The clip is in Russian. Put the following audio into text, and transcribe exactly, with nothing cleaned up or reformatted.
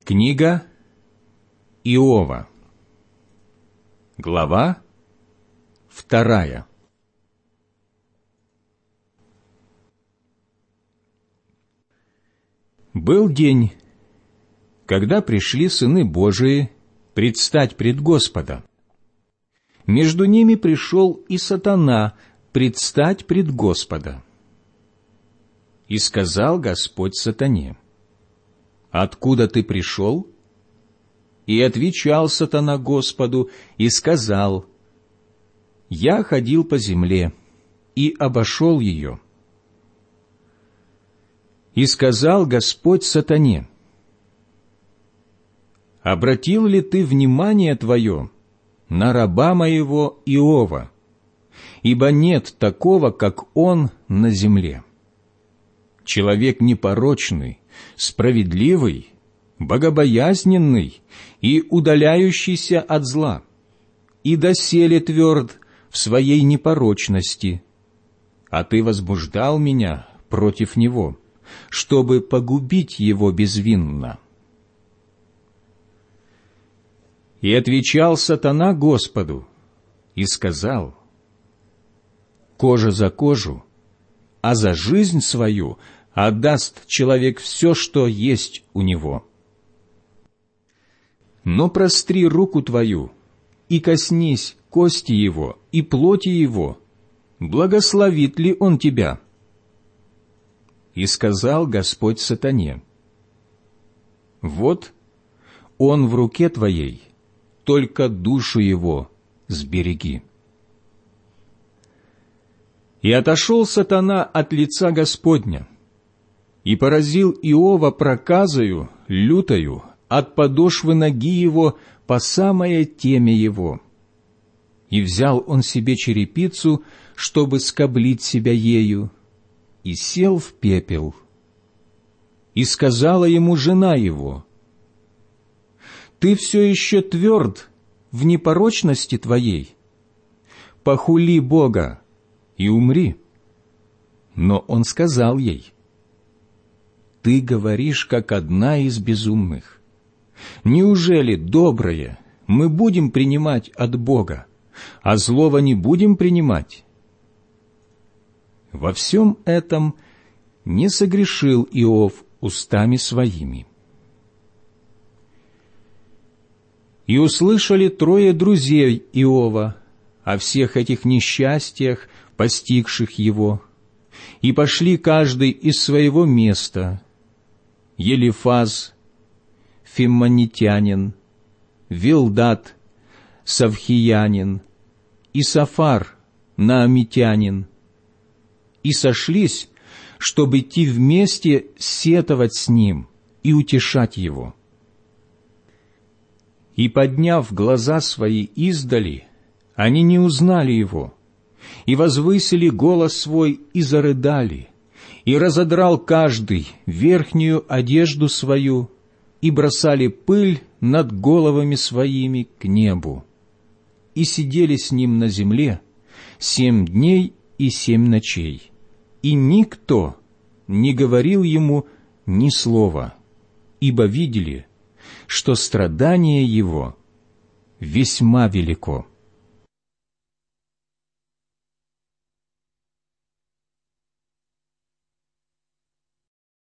Книга Иова, глава вторая. Был день, когда пришли сыны Божии предстать пред Господа. Между ними пришел и сатана предстать пред Господа. И сказал Господь сатане: «Откуда ты пришел?» И отвечал сатана Господу и сказал: «Я ходил по земле и обошел ее». И сказал Господь сатане: «Обратил ли ты внимание твое на раба моего Иова? Ибо нет такого, как он на земле. Человек непорочный, справедливый, богобоязненный и удаляющийся от зла, и доселе тверд в своей непорочности. А ты возбуждал меня против него, чтобы погубить его безвинно». И отвечал сатана Господу и сказал: «Кожа за кожу, а за жизнь свою отдаст человек все, что есть у него. Но простри руку твою и коснись кости его и плоти его, благословит ли он тебя?» И сказал Господь сатане: «Вот он в руке твоей, только душу его сбереги». И отошел сатана от лица Господня, и поразил Иова проказою лютою от подошвы ноги его по самое темя его. И взял он себе черепицу, чтобы скоблить себя ею, и сел в пепел. И сказала ему жена его: «Ты все еще тверд в непорочности твоей? Похули Бога и умри». Но он сказал ей: «Ты говоришь, как одна из безумных. Неужели доброе мы будем принимать от Бога, а злого не будем принимать?» Во всем этом не согрешил Иов устами своими. И услышали трое друзей Иова о всех этих несчастьях, постигших его, и пошли каждый из своего места: Елифаз, фиммонитянин, Вилдат, савхиянин, и Сафар, наамитянин, и сошлись, чтобы идти вместе сетовать с ним и утешать его. И, подняв глаза свои издали, они не узнали его, и возвысили голос свой и зарыдали, и разодрал каждый верхнюю одежду свою, и бросали пыль над головами своими к небу, и сидели с ним на земле семь дней и семь ночей, и никто не говорил ему ни слова, ибо видели, что страдание его весьма велико.